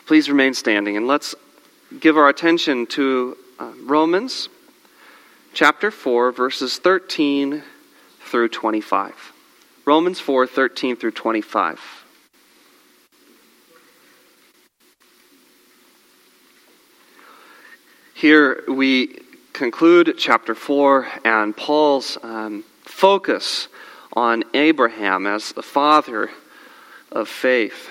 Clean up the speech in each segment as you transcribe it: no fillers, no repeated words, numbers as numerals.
Please remain standing, and let's give our attention to Romans chapter 4, verses 13 through 25. Romans 4, 13 through 25. Here we conclude chapter 4 and Paul's focus on Abraham as the father of faith.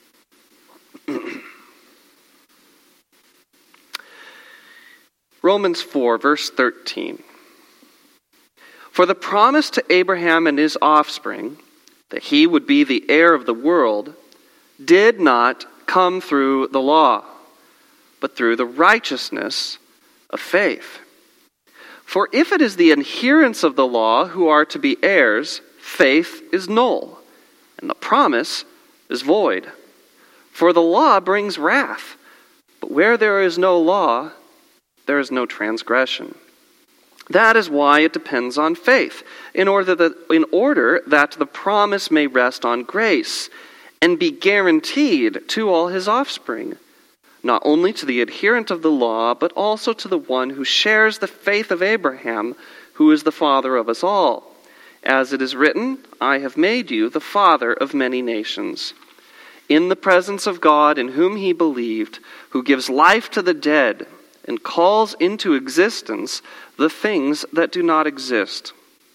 Romans 4, verse 13. For the promise to Abraham and his offspring, that he would be the heir of the world, did not come through the law, but through the righteousness of faith. For if it is the adherents of the law who are to be heirs, faith is null, and the promise is void. For the law brings wrath, but where there is no law, there is no transgression. That is why it depends on faith, in order that the promise may rest on grace and be guaranteed to all his offspring, not only to the adherent of the law, but also to the one who shares the faith of Abraham, who is the father of us all. As it is written, I have made you the father of many nations, in the presence of God in whom he believed, who gives life to the dead, and calls into existence the things that do not exist.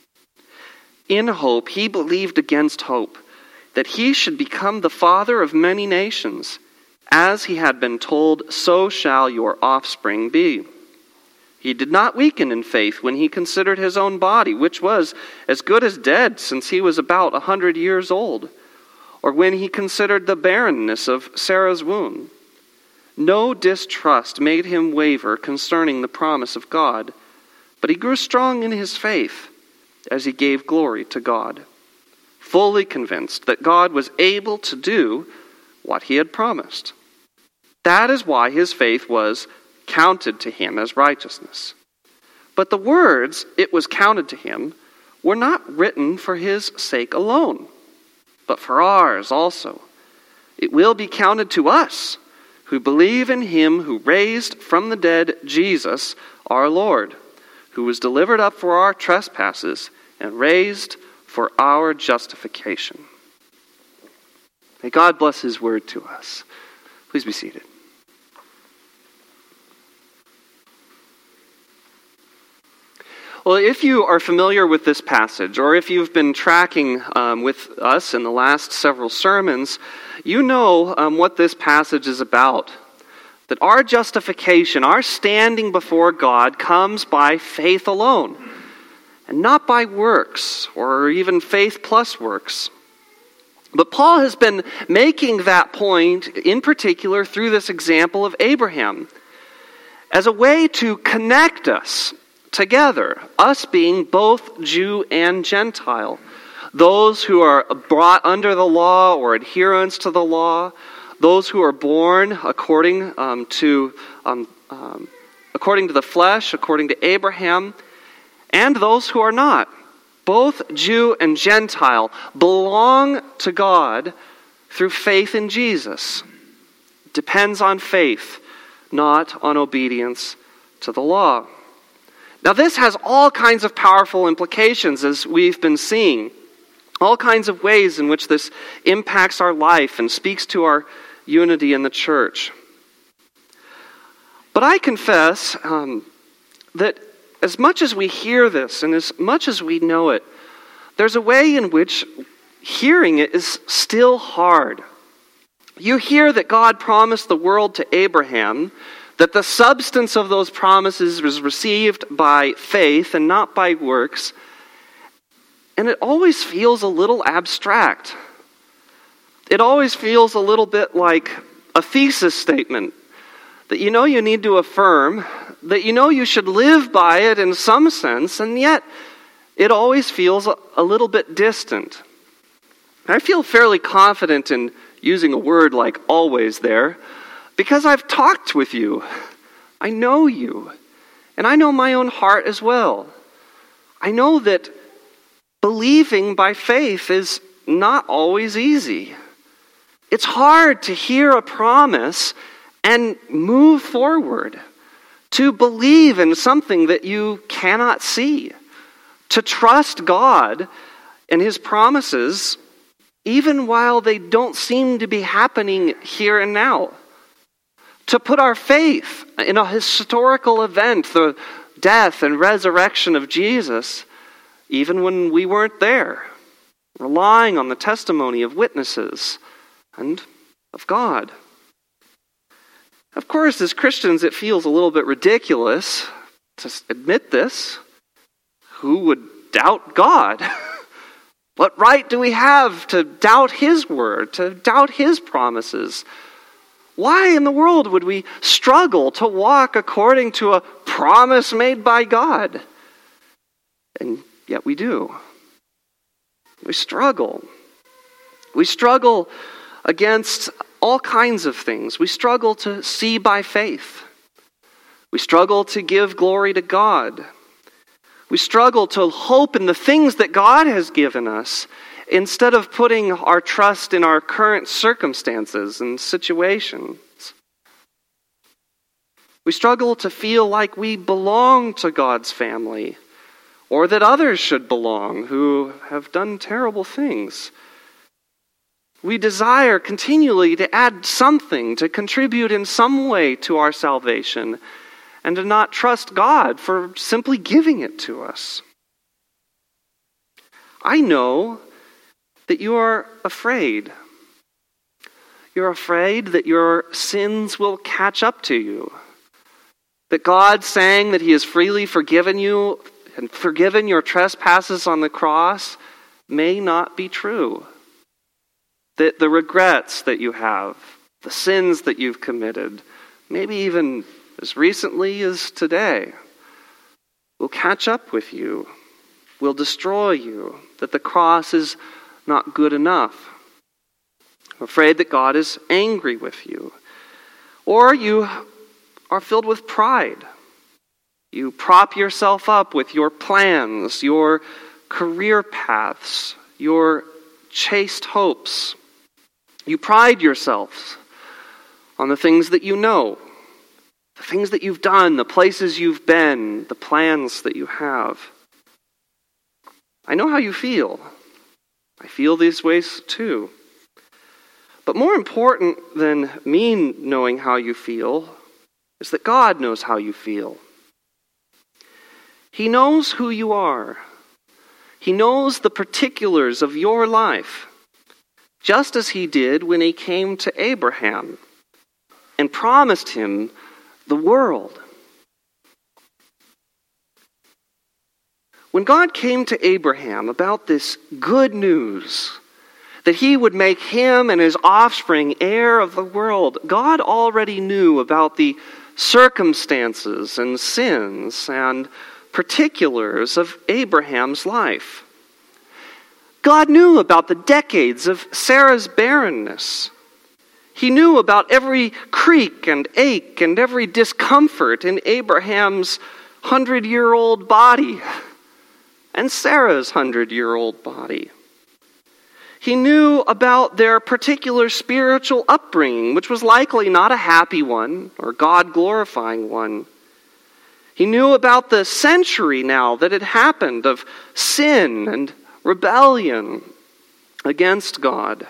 In hope he believed against hope, that he should become the father of many nations. As he had been told, so shall your offspring be. He did not weaken in faith when he considered his own body, which was as good as dead since he was about 100 years old, or when he considered the barrenness of Sarah's womb. No distrust made him waver concerning the promise of God, but he grew strong in his faith as he gave glory to God, fully convinced that God was able to do what he had promised. That is why his faith was counted to him as righteousness. But the words, it was counted to him, were not written for his sake alone, but for ours also. It will be counted to us who believe in him who raised from the dead Jesus, our Lord, who was delivered up for our trespasses and raised for our justification. May God bless his word to us. Please be seated. Well, if you are familiar with this passage, or if you've been tracking with us in the last several sermons, you know what this passage is about. That our justification, our standing before God, comes by faith alone, and not by works, or even faith plus works. But Paul has been making that point, in particular, through this example of Abraham, as a way to connect us together, us being both Jew and Gentile, those who are brought under the law or adherents to the law, those who are born according to the flesh, according to Abraham, and those who are not. Both Jew and Gentile belong to God through faith in Jesus. It depends on faith, not on obedience to the law. Now, this has all kinds of powerful implications, as we've been seeing. All kinds of ways in which this impacts our life and speaks to our unity in the church. But I confess that as much as we hear this and as much as we know it, there's a way in which hearing it is still hard. You hear that God promised the world to Abraham, that the substance of those promises was received by faith and not by works, and it always feels a little abstract. It always feels a little bit like a thesis statement that you know you need to affirm, that you know you should live by it in some sense, and yet it always feels a little bit distant. I feel fairly confident in using a word like always there, because I've talked with you. I know you. And I know my own heart as well. I know that believing by faith is not always easy. It's hard to hear a promise and move forward, to believe in something that you cannot see, to trust God and His promises even while they don't seem to be happening here and now. To put our faith in a historical event, the death and resurrection of Jesus, even when we weren't there, relying on the testimony of witnesses and of God. Of course, as Christians, it feels a little bit ridiculous to admit this. Who would doubt God? What right do we have to doubt His word, to doubt His promises? Why in the world would we struggle to walk according to a promise made by God? And yet we do. We struggle. We struggle against all kinds of things. We struggle to see by faith. We struggle to give glory to God. We struggle to hope in the things that God has given us instead of putting our trust in our current circumstances and situations. We struggle to feel like we belong to God's family, or that others should belong who have done terrible things. We desire continually to add something, to contribute in some way to our salvation, and to not trust God for simply giving it to us. I know that you are afraid. You're afraid that your sins will catch up to you. That God saying that He has freely forgiven you and forgiven your trespasses on the cross may not be true. That the regrets that you have, the sins that you've committed, maybe even as recently as today, will catch up with you, will destroy you, that the cross is not good enough. I'm afraid that God is angry with you. Or you are filled with pride. You prop yourself up with your plans, your career paths, your chaste hopes. You pride yourselves on the things that you know, the things that you've done, the places you've been, the plans that you have. I know how you feel. I feel these ways too. But more important than me knowing how you feel is that God knows how you feel. He knows who you are. He knows the particulars of your life, just as He did when He came to Abraham and promised him the world. When God came to Abraham about this good news, that He would make him and his offspring heir of the world, God already knew about the circumstances and sins and particulars of Abraham's life. God knew about the decades of Sarah's barrenness. He knew about every creak and ache and every discomfort in Abraham's 100-year-old body and Sarah's 100-year-old body. He knew about their particular spiritual upbringing, which was likely not a happy one or God-glorifying one. He knew about the century now that had happened of sin and rebellion against God.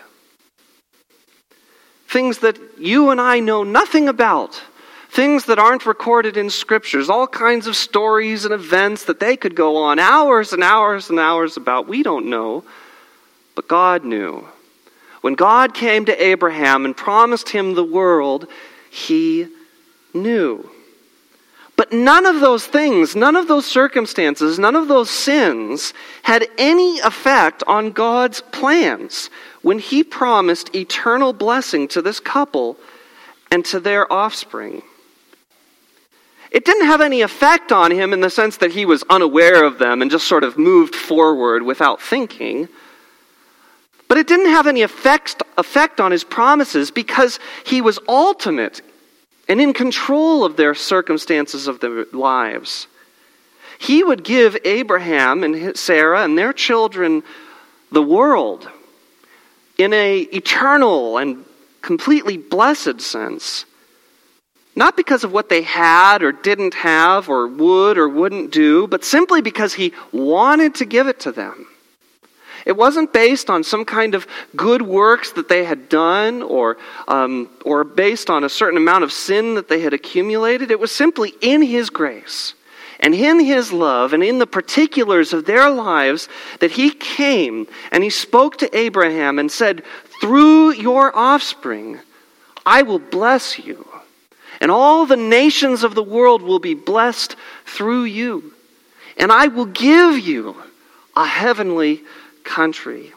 Things that you and I know nothing about. Things that aren't recorded in scriptures. All kinds of stories and events that they could go on hours and hours and hours about. We don't know. But God knew. When God came to Abraham and promised him the world, He knew. But none of those things, none of those circumstances, none of those sins had any effect on God's plans when He promised eternal blessing to this couple and to their offspring. It didn't have any effect on Him in the sense that He was unaware of them and just sort of moved forward without thinking. But it didn't have any effect on His promises because He was ultimate and in control of their circumstances of their lives. He would give Abraham and Sarah and their children the world in an eternal and completely blessed sense. Not because of what they had or didn't have or would or wouldn't do, but simply because he wanted to give it to them. It wasn't based on some kind of good works that they had done or based on a certain amount of sin that they had accumulated. It was simply in his grace and in his love and in the particulars of their lives that he came and he spoke to Abraham and said, "Through your offspring, I will bless you. And all the nations of the world will be blessed through you. And I will give you a heavenly country."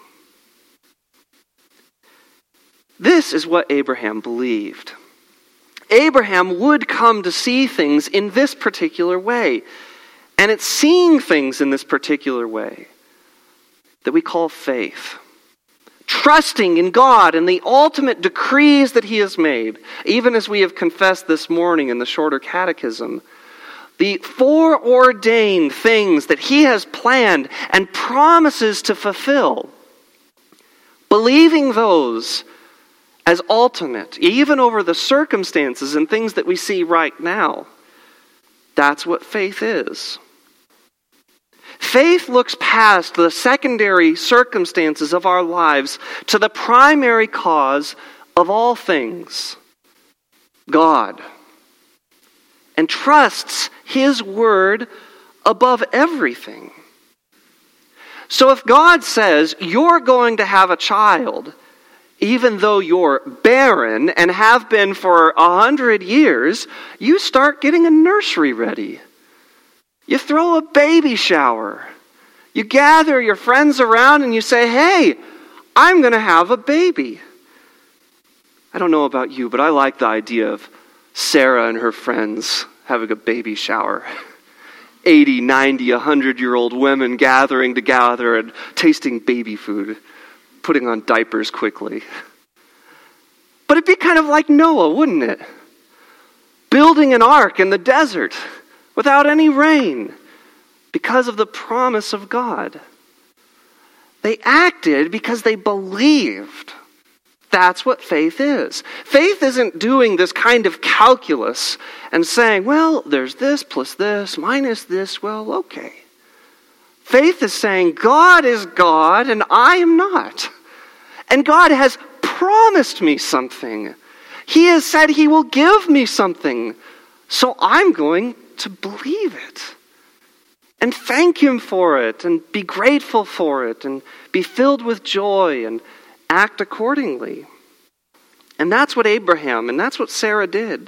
This is what Abraham believed. Abraham would come to see things in this particular way. And it's seeing things in this particular way that we call faith. Trusting in God and the ultimate decrees that he has made, even as we have confessed this morning in the shorter catechism, the foreordained things that he has planned and promises to fulfill, believing those as ultimate, even over the circumstances and things that we see right now. That's what faith is. Faith looks past the secondary circumstances of our lives to the primary cause of all things, God, and trusts his word above everything. So if God says you're going to have a child, even though you're barren and have been for 100 years, you start getting a nursery ready. You throw a baby shower. You gather your friends around and you say, "Hey, I'm going to have a baby." I don't know about you, but I like the idea of Sarah and her friends having a baby shower. 80, 90, 100-year-old women gathering together and tasting baby food, putting on diapers quickly. But it'd be kind of like Noah, wouldn't it? Building an ark in the desert without any rain because of the promise of God. They acted because they believed. That's what faith is. Faith isn't doing this kind of calculus and saying, well, there's this plus this minus this, well, okay. Faith is saying, God is God and I am not. And God has promised me something. He has said he will give me something. So I'm going to believe it and thank him for it and be grateful for it and be filled with joy and act accordingly. And that's what Abraham and that's what Sarah did.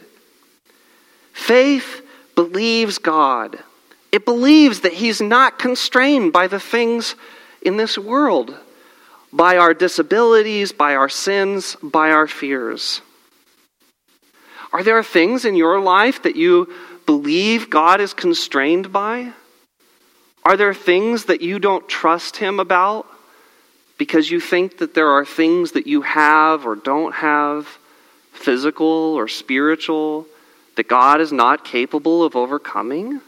Faith believes God. It believes that he's not constrained by the things in this world, by our disabilities, by our sins, by our fears. Are there things in your life that you believe God is constrained by? Are there things that you don't trust him about because you think that there are things that you have or don't have, physical or spiritual, that God is not capable of overcoming?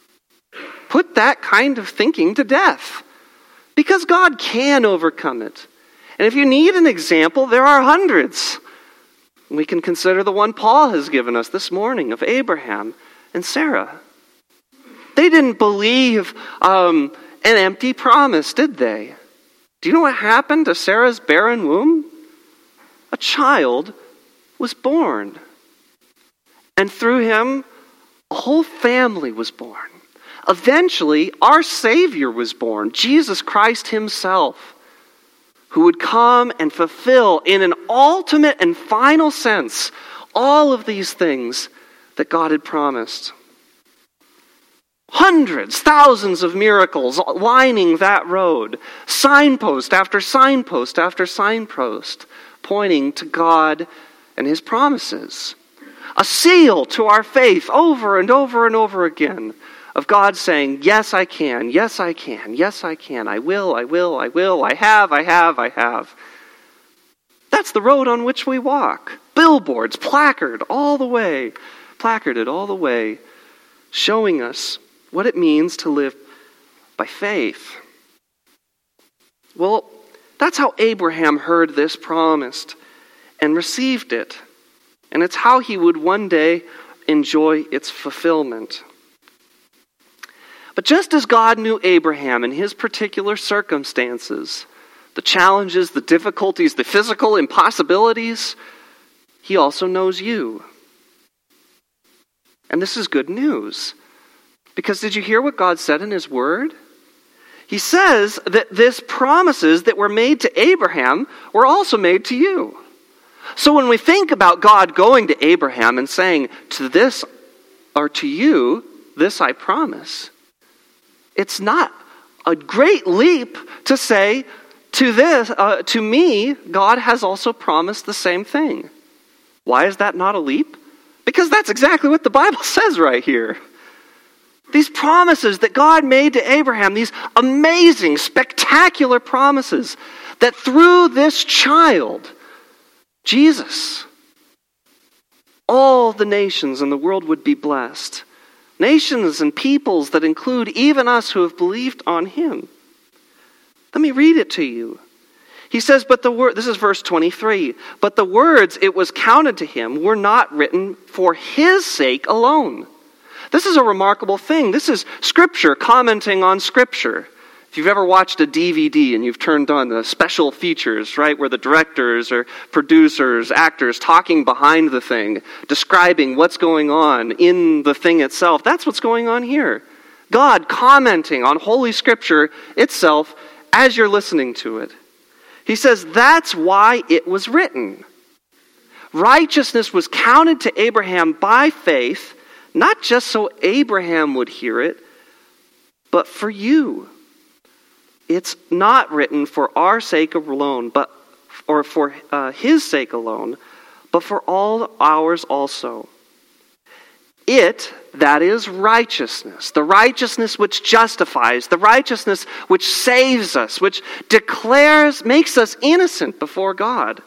Put that kind of thinking to death, because God can overcome it. And if you need an example, there are hundreds. We can consider the one Paul has given us this morning of Abraham and Sarah. They didn't believe an empty promise, did they? Do you know what happened to Sarah's barren womb? A child was born. And through him, a whole family was born. Eventually, our Savior was born, Jesus Christ himself, who would come and fulfill in an ultimate and final sense all of these things that God had promised. Hundreds, thousands of miracles lining that road, signpost after signpost after signpost, pointing to God and his promises. A seal to our faith over and over and over again of God saying, yes, I can, yes, I can, yes, I can, I will, I will, I will, I have, I have, I have. That's the road on which we walk. Billboards, placarded all the way, showing us what it means to live by faith. Well, that's how Abraham heard this promised. and received it. And it's how he would one day enjoy its fulfillment. But just as God knew Abraham in his particular circumstances, the challenges, the difficulties, the physical impossibilities, he also knows you. And this is good news. Because did you hear what God said in his word? He says that these promises that were made to Abraham were also made to you. So when we think about God going to Abraham and saying, to this or to you, this I promise, it's not a great leap to say, to me, God has also promised the same thing. Why is that not a leap? Because that's exactly what the Bible says right here. These promises that God made to Abraham, these amazing, spectacular promises, that through this child, Jesus, all the nations in the world would be blessed. Nations and peoples that include even us who have believed on him. Let me read it to you. He says, this is verse 23, but the words it was counted to him were not written for his sake alone. This is a remarkable thing. This is Scripture commenting on Scripture. If you've ever watched a DVD and you've turned on the special features, right, where the directors or producers, actors talking behind the thing, describing what's going on in the thing itself, that's what's going on here. God commenting on Holy Scripture itself as you're listening to it. He says that's why it was written. Righteousness was counted to Abraham by faith, not just so Abraham would hear it, but for you. It's not written for our sake alone, or for his sake alone, but for all ours also. It, that is righteousness, the righteousness which justifies, the righteousness which saves us, which declares, makes us innocent before God.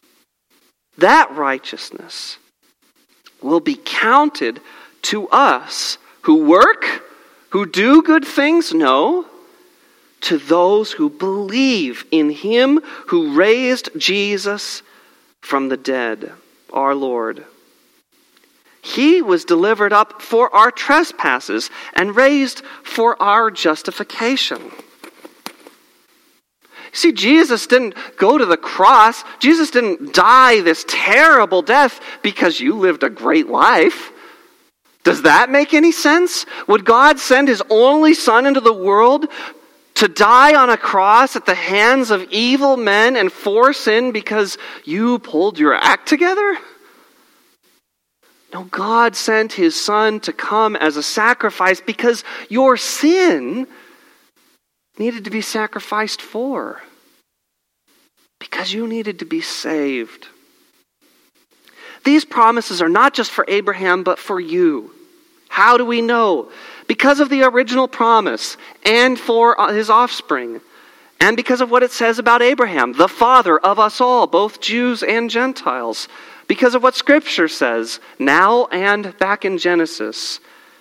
That righteousness will be counted to us who work, who do good things, no, to those who believe in him who raised Jesus from the dead, our Lord. He was delivered up for our trespasses and raised for our justification. See, Jesus didn't go to the cross. Jesus didn't die this terrible death because you lived a great life. Does that make any sense? Would God send his only Son into the world to die on a cross at the hands of evil men and for sin because you pulled your act together? No, God sent his Son to come as a sacrifice because your sin needed to be sacrificed for. Because you needed to be saved. These promises are not just for Abraham, but for you. How do we know? Because of the original promise and for his offspring. And because of what it says about Abraham, the father of us all, both Jews and Gentiles. Because of what Scripture says now and back in Genesis.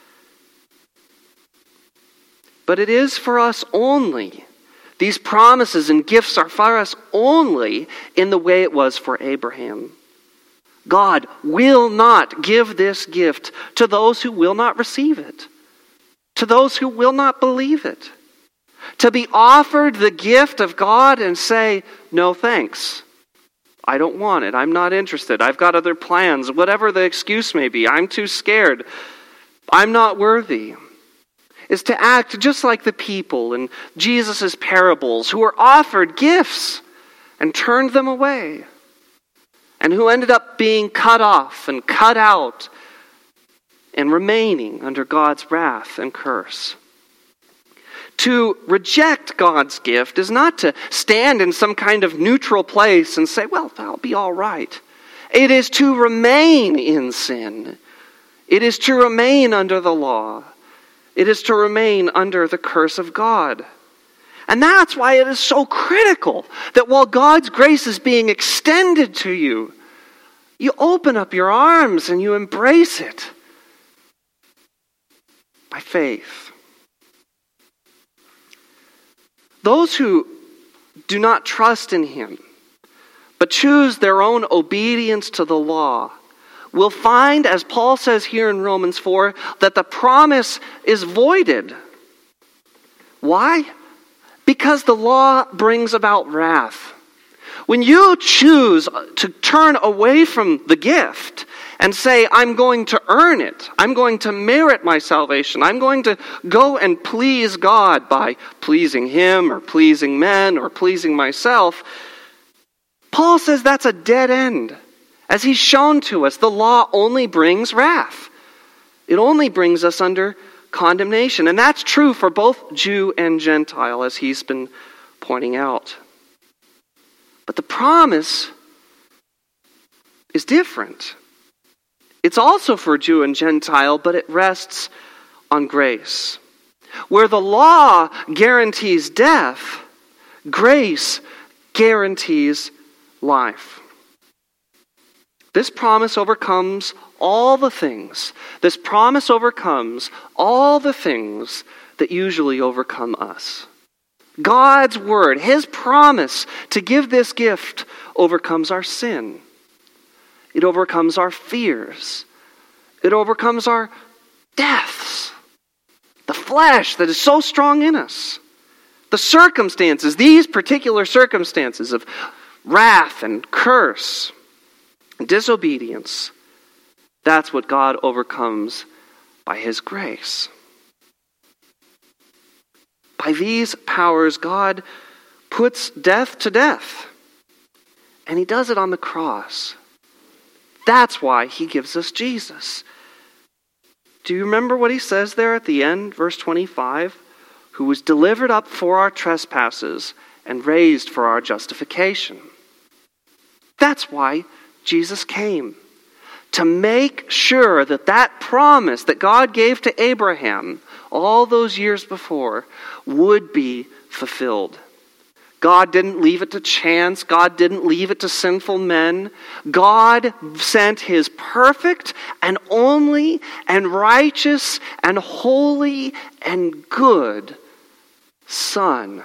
But it is for us only. These promises and gifts are for us only in the way it was for Abraham. God will not give this gift to those who will not receive it, to those who will not believe it. To be offered the gift of God and say, no thanks. I don't want it. I'm not interested. I've got other plans. Whatever the excuse may be. I'm too scared. I'm not worthy. Is to act just like the people in Jesus' parables who were offered gifts and turned them away. And who ended up being cut off and cut out and remaining under God's wrath and curse. To reject God's gift is not to stand in some kind of neutral place and say, well, that'll be all right. It is to remain in sin. It is to remain under the law. It is to remain under the curse of God. And that's why it is so critical that while God's grace is being extended to you, you open up your arms and you embrace it by faith. Those who do not trust in him, but choose their own obedience to the law, will find, as Paul says here in Romans 4, that the promise is voided. Why? Because the law brings about wrath. When you choose to turn away from the gift and say, I'm going to earn it, I'm going to merit my salvation, I'm going to go and please God by pleasing Him or pleasing men or pleasing myself, Paul says that's a dead end. As he's shown to us, the law only brings wrath. It only brings us under condemnation. And that's true for both Jew and Gentile, as he's been pointing out. But the promise is different. It's also for Jew and Gentile, but it rests on grace. Where the law guarantees death, grace guarantees life. This promise overcomes all the things. This promise overcomes all the things that usually overcome us. God's word, His promise to give this gift, overcomes our sin. It overcomes our fears. It overcomes our deaths. The flesh that is so strong in us. The circumstances, these particular circumstances of wrath and curse, disobedience, that's what God overcomes by His grace. By these powers, God puts death to death. And He does it on the cross. That's why He gives us Jesus. Do you remember what He says there at the end, verse 25? Who was delivered up for our trespasses and raised for our justification. That's why Jesus came. To make sure that that promise that God gave to Abraham all those years before would be fulfilled. God didn't leave it to chance. God didn't leave it to sinful men. God sent His perfect and only and righteous and holy and good Son,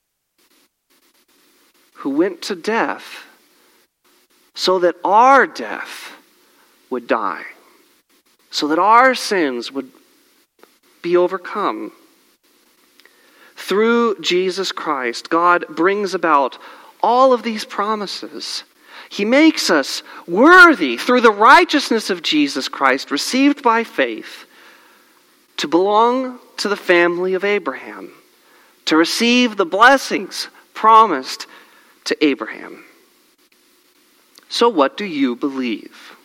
who went to death so that our death would die, so that our sins would be overcome. Through Jesus Christ, God brings about all of these promises. He makes us worthy through the righteousness of Jesus Christ, received by faith, to belong to the family of Abraham, to receive the blessings promised to Abraham. So what do you believe?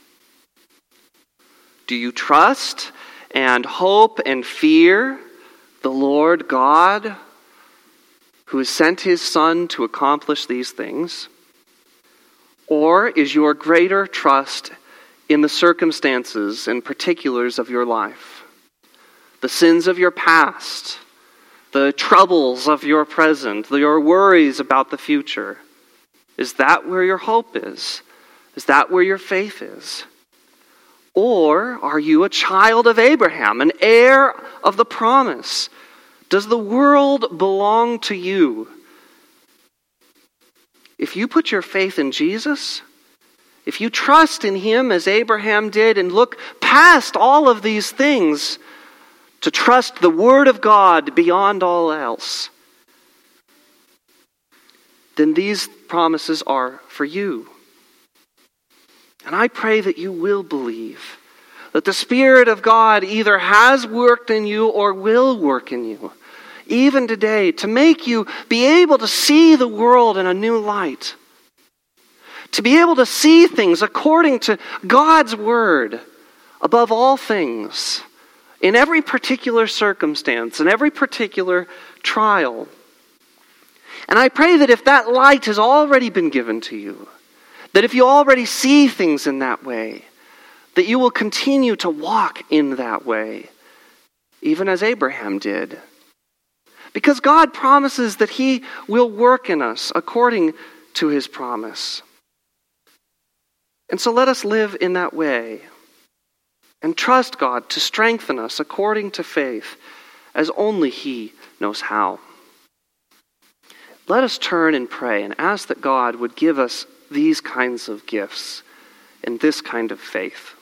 Do you trust and hope and fear the Lord God, who has sent His Son to accomplish these things? Or is your greater trust in the circumstances and particulars of your life? The sins of your past, the troubles of your present, your worries about the future? Is that where your hope is? Is that where your faith is? Or are you a child of Abraham, an heir of the promise? Does the world belong to you? If you put your faith in Jesus, if you trust in Him as Abraham did and look past all of these things to trust the Word of God beyond all else, then these promises are for you. And I pray that you will believe that the Spirit of God either has worked in you or will work in you, even today, to make you be able to see the world in a new light, to be able to see things according to God's Word above all things, in every particular circumstance, in every particular trial. And I pray that if that light has already been given to you, that if you already see things in that way, that you will continue to walk in that way, even as Abraham did. Because God promises that He will work in us according to His promise. And so let us live in that way and trust God to strengthen us according to faith, as only He knows how. Let us turn and pray and ask that God would give us these kinds of gifts and this kind of faith.